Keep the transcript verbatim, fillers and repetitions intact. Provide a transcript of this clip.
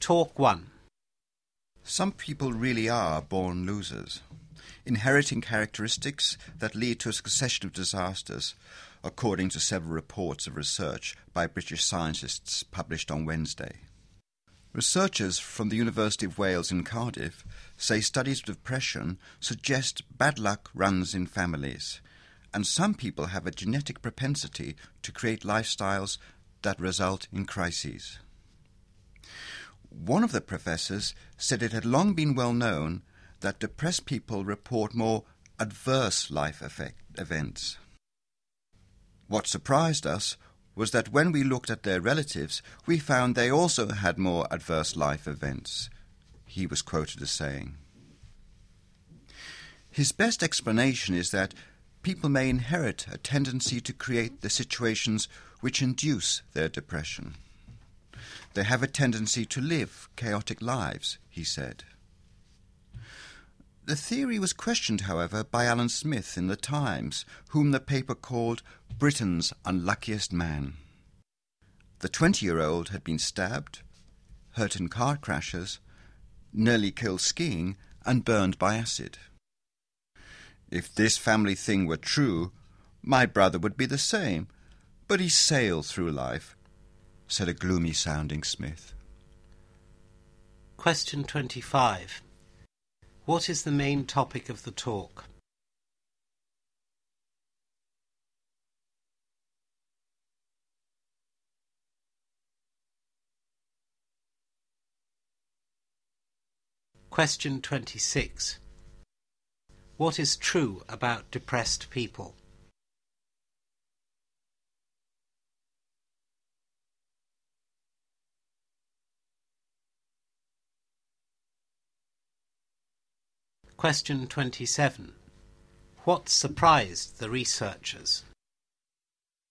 Talk one. Some people really are born losers, inheriting characteristics that lead to a succession of disasters, according to several reports of research by British scientists published on Wednesday. Researchers from the University of Wales in Cardiff say studies of depression suggest bad luck runs in families, and some people have a genetic propensity to create lifestyles that result in crises. One of the professors said it had long been well known that depressed people report more adverse life effect events. What surprised us was that when we looked at their relatives, we found they also had more adverse life events, he was quoted as saying. His best explanation is that people may inherit a tendency to create the situations which induce their depression. They have a tendency to live chaotic lives, he said. The theory was questioned, however, by Alan Smith in The Times, whom the paper called Britain's unluckiest man. The twenty-year-old had been stabbed, hurt in car crashes, nearly killed skiing, and burned by acid. If this family thing were true, my brother would be the same, but he sailed through life, said a gloomy-sounding Smith. Question twenty-five. What is the main topic of the talk? Question twenty-six. What is true about depressed people? Question twenty-seven. What surprised the researchers?